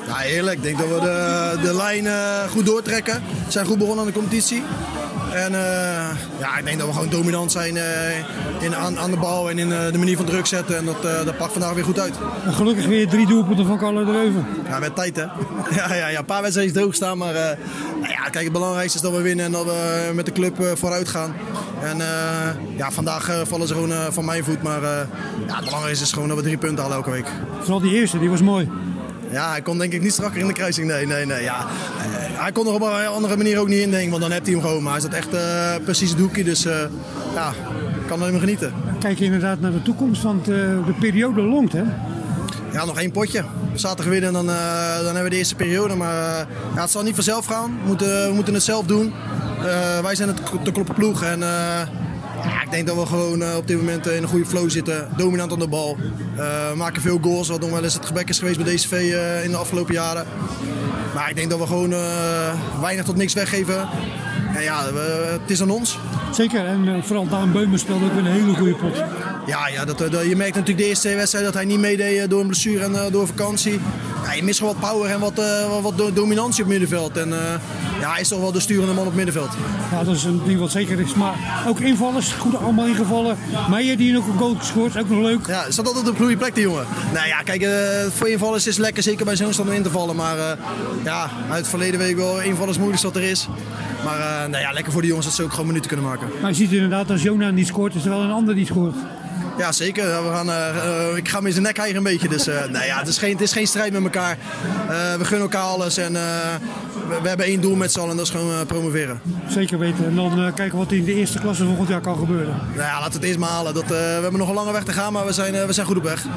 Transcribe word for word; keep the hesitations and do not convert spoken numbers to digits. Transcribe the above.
Ja, eerlijk. Ik denk dat we de, de lijn uh, goed doortrekken. We zijn goed begonnen aan de competitie. En uh, ja, ik denk dat we gewoon dominant zijn uh, in, aan, aan de bal en in uh, de manier van druk zetten. En dat, uh, dat pakt vandaag weer goed uit. En gelukkig weer drie doelpunten van Carlo de Reuven. Ja, met tijd hè. ja, ja, ja, een paar wedstrijden is het hoog staan. Maar uh, nou ja, kijk, het belangrijkste is dat we winnen en dat we met de club uh, vooruit gaan. En uh, ja, vandaag uh, vallen ze gewoon uh, van mijn voet. Maar uh, ja, het belangrijkste is gewoon dat we drie punten halen elke week. Vooral die eerste, die was mooi. Ja, hij kon denk ik niet strakker in de kruising. Nee, nee, nee. Ja. Hij kon er op een andere manier ook niet in denken, want dan heeft hij hem gewoon. Maar hij zat echt uh, precies het hoekje, dus uh, ja, kan er hem genieten. Kijk je inderdaad naar de toekomst, want uh, de periode longt, hè? Ja, nog één potje. Zaterdag winnen en dan, uh, dan hebben we de eerste periode. Maar uh, ja, het zal niet vanzelf gaan. We moeten, we moeten het zelf doen. Uh, wij zijn het de kloppen ploeg en... Uh, Ja, ik denk dat we gewoon uh, op dit moment uh, in een goede flow zitten, dominant aan de bal. Uh, we maken veel goals, wat nog wel eens het gebek is geweest bij D C V uh, in de afgelopen jaren. Maar ik denk dat we gewoon uh, weinig tot niks weggeven. En ja, we, het is aan ons. Zeker, en uh, vooral Daan Beumer speelde ook een hele goede pot. Ja, ja dat, dat, je merkt natuurlijk de eerste twee wedstrijden dat hij niet meedeed door een blessure en uh, door vakantie. Ja, je mist gewoon wat power en wat, uh, wat dominantie op middenveld. En uh, ja, hij is toch wel de sturende man op middenveld. Ja, dat is een ding wat zeker is. Maar ook invallers, goed allemaal ingevallen. Meijer die ook een goal gescoord, ook nog leuk. Ja, staat altijd op een goede plek die jongen. Nou ja, kijk, uh, voor invallers is het lekker, zeker bij zo'n stand om in te vallen. Maar uh, ja, uit het verleden weet ik wel, invallers moeilijk wat er is. Maar uh, nou ja, lekker voor die jongens dat ze ook gewoon minuten kunnen maken. Maar je ziet inderdaad, als Jona niet scoort, is er wel een ander die scoort. Ja, zeker. We gaan, uh, uh, ik ga hem in zijn nek hijgen een beetje. Dus uh, nou ja, het, is geen, het is geen strijd met elkaar. Uh, we gunnen elkaar alles en uh, we, we hebben één doel met z'n allen en dat is gewoon uh, promoveren. Zeker weten. En dan uh, kijken wat in de eerste klasse volgend jaar kan gebeuren. Nou ja, laten we het eerst maar halen. Dat, uh, we hebben nog een lange weg te gaan, maar we zijn, uh, we zijn goed op weg.